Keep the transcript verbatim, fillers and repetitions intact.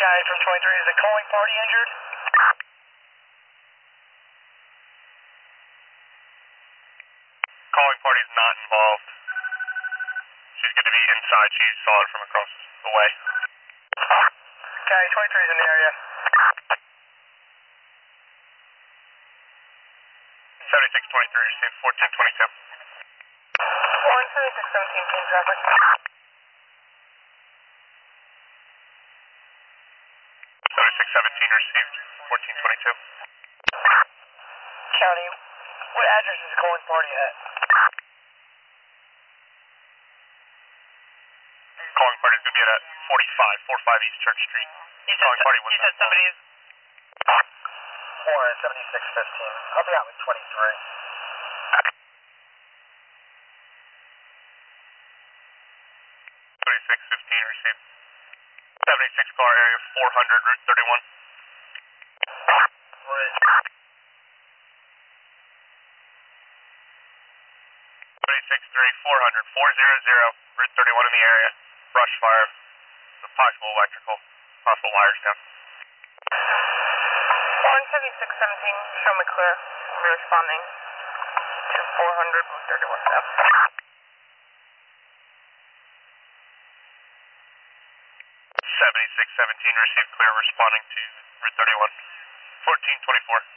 Guy from twenty-three, is the calling party injured? Calling party's not involved. She's going to be inside. She saw it from across the way. Guy twenty-three is in the area. seventy-six twenty-three, received fourteen twenty-two. one seventy-six seventeen, change traffic. seventy-six seventeen, received fourteen twenty-two. County, what address is the calling party at? Calling party's going to be at forty-five, forty-five East Church Street. You Calling said, party was you said somebody is... four seventy-six fifteen. I'll be out with twenty-three. seventy-six fifteen, received. seventy-six car area, four hundred, Route thirty-one. Right. seventy-six three, four hundred, four hundred, Route thirty-one in the area. Brush fire, the possible electrical, possible wires down. one seventy-six seventeen, show me clear. I'm responding to four hundred, Route thirty-one south. seventy-six seventeen, received clear, responding to Route thirty-one. fourteen twenty-four.